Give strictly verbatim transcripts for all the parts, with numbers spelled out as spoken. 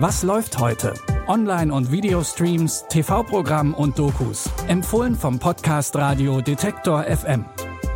Was läuft heute? Online- und Videostreams, T V-Programm und Dokus. Empfohlen vom Podcast Radio Detektor F M.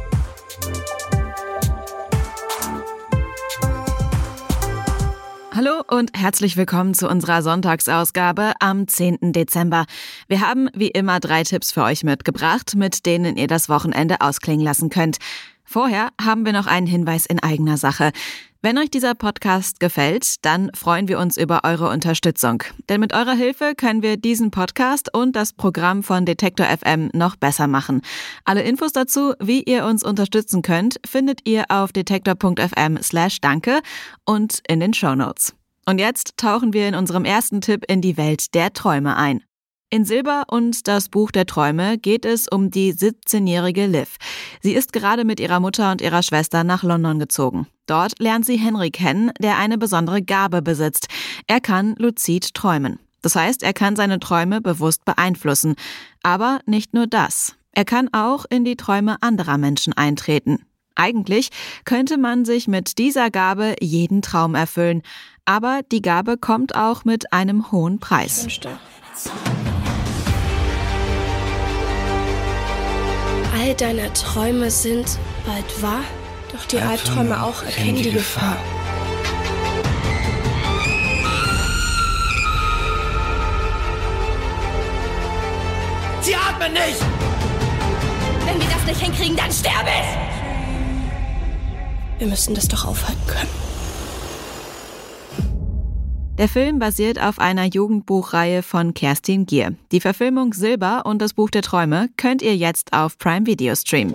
Hallo und herzlich willkommen zu unserer Sonntagsausgabe am zehnten Dezember. Wir haben wie immer drei Tipps für euch mitgebracht, mit denen ihr das Wochenende ausklingen lassen könnt. Vorher haben wir noch einen Hinweis in eigener Sache. Wenn euch dieser Podcast gefällt, dann freuen wir uns über eure Unterstützung. Denn mit eurer Hilfe können wir diesen Podcast und das Programm von Detektor F M noch besser machen. Alle Infos dazu, wie ihr uns unterstützen könnt, findet ihr auf detektor punkt f m slash danke und in den Shownotes. Und jetzt tauchen wir in unserem ersten Tipp in die Welt der Träume ein. In Silber und das Buch der Träume geht es um die siebzehnjährige Liv. Sie ist gerade mit ihrer Mutter und ihrer Schwester nach London gezogen. Dort lernt sie Henry kennen, der eine besondere Gabe besitzt. Er kann luzid träumen. Das heißt, er kann seine Träume bewusst beeinflussen. Aber nicht nur das. Er kann auch in die Träume anderer Menschen eintreten. Eigentlich könnte man sich mit dieser Gabe jeden Traum erfüllen. Aber die Gabe kommt auch mit einem hohen Preis. All deine Träume sind bald wahr, doch die Albträume auch erkennen die Gefahr. Sie atmen nicht! Wenn wir das nicht hinkriegen, dann sterbe ich! Wir müssen das doch aufhalten können. Der Film basiert auf einer Jugendbuchreihe von Kerstin Gier. Die Verfilmung Silber und das Buch der Träume könnt ihr jetzt auf Prime Video streamen.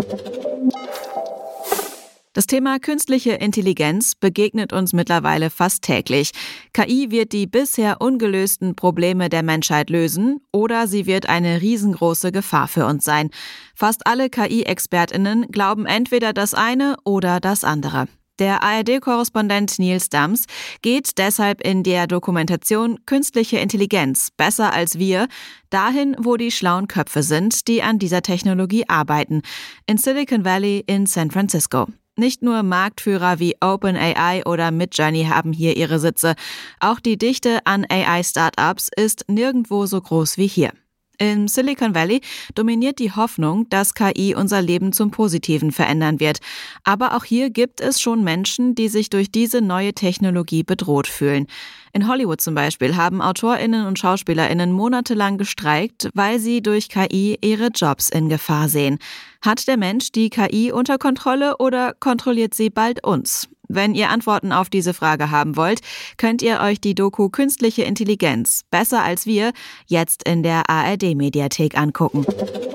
Das Thema künstliche Intelligenz begegnet uns mittlerweile fast täglich. K I wird die bisher ungelösten Probleme der Menschheit lösen oder sie wird eine riesengroße Gefahr für uns sein. Fast alle K I-ExpertInnen glauben entweder das eine oder das andere. Der A R D-Korrespondent Nils Dams geht deshalb in der Dokumentation Künstliche Intelligenz besser als wir dahin, wo die schlauen Köpfe sind, die an dieser Technologie arbeiten, in Silicon Valley in San Francisco. Nicht nur Marktführer wie OpenAI oder Midjourney haben hier ihre Sitze. Auch die Dichte an A I-Startups ist nirgendwo so groß wie hier. Im Silicon Valley dominiert die Hoffnung, dass K I unser Leben zum Positiven verändern wird. Aber auch hier gibt es schon Menschen, die sich durch diese neue Technologie bedroht fühlen. In Hollywood zum Beispiel haben AutorInnen und SchauspielerInnen monatelang gestreikt, weil sie durch K I ihre Jobs in Gefahr sehen. Hat der Mensch die K I unter Kontrolle oder kontrolliert sie bald uns? Wenn ihr Antworten auf diese Frage haben wollt, könnt ihr euch die Doku Künstliche Intelligenz besser als wir jetzt in der A R D-Mediathek angucken.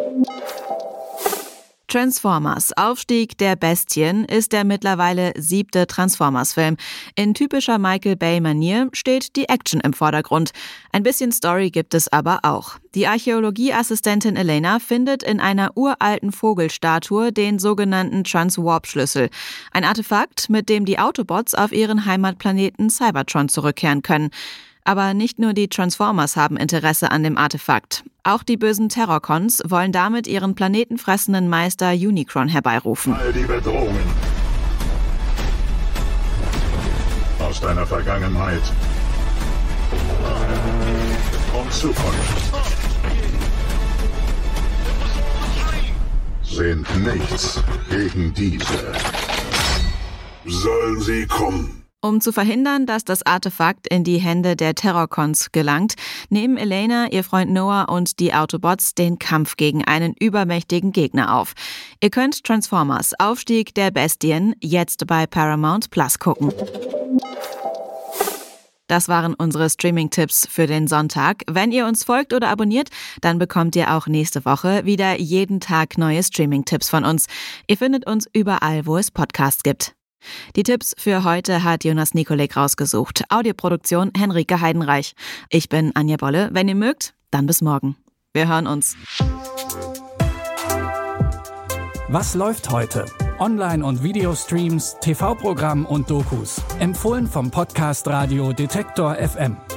Transformers – Aufstieg der Bestien ist der mittlerweile siebte Transformers-Film. In typischer Michael-Bay-Manier steht die Action im Vordergrund. Ein bisschen Story gibt es aber auch. Die Archäologieassistentin Elena findet in einer uralten Vogelstatue den sogenannten Transwarp-Schlüssel. Ein Artefakt, mit dem die Autobots auf ihren Heimatplaneten Cybertron zurückkehren können. Aber nicht nur die Transformers haben Interesse an dem Artefakt. Auch die bösen Terrorcons wollen damit ihren planetenfressenden Meister Unicron herbeirufen. All die Bedrohungen aus deiner Vergangenheit und Zukunft sind nichts gegen diese. Sollen sie kommen? Um zu verhindern, dass das Artefakt in die Hände der Terrorcons gelangt, nehmen Elena, ihr Freund Noah und die Autobots den Kampf gegen einen übermächtigen Gegner auf. Ihr könnt Transformers – Aufstieg der Bestien jetzt bei Paramount Plus gucken. Das waren unsere Streaming-Tipps für den Sonntag. Wenn ihr uns folgt oder abonniert, dann bekommt ihr auch nächste Woche wieder jeden Tag neue Streaming-Tipps von uns. Ihr findet uns überall, wo es Podcasts gibt. Die Tipps für heute hat Jonas Nikolek rausgesucht. Audioproduktion Henrike Heidenreich. Ich bin Anja Bolle. Wenn ihr mögt, dann bis morgen. Wir hören uns. Was läuft heute? Online- und Videostreams, T V-Programm und Dokus. Empfohlen vom Podcast Radio Detektor F M.